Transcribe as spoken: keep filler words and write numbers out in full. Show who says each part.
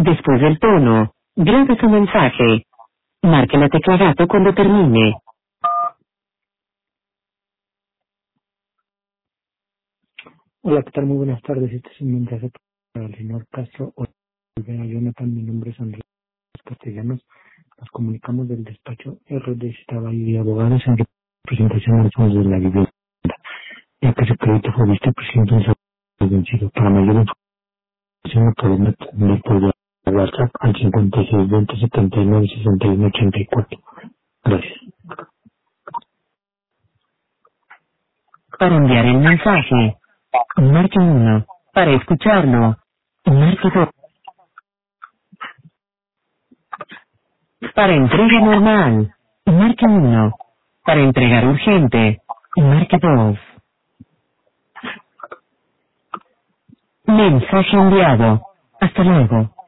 Speaker 1: Después del tono, grabe su mensaje. Marque la tecla gato cuando termine.
Speaker 2: Hola, ¿qué tal? Muy buenas tardes. Este es un mensaje para el señor Castro. Hola, Jonathan. Mi nombre es Andrés Castellanos. Nos comunicamos del despacho R D Estaba y de Abogados en representación de los fondos de la vivienda, ya que su crédito fue visto presidente de su vencido. Para mayor información lo pueden atender por WhatsApp al cincuenta y seis veinte setenta y nueve sesenta y uno ochenta y cuatro. Gracias.
Speaker 1: Para enviar el mensaje, marque uno. Para escucharlo, marque dos. Para entrega normal, marque uno. Para entregar urgente, marque dos. Mensaje enviado. Hasta luego.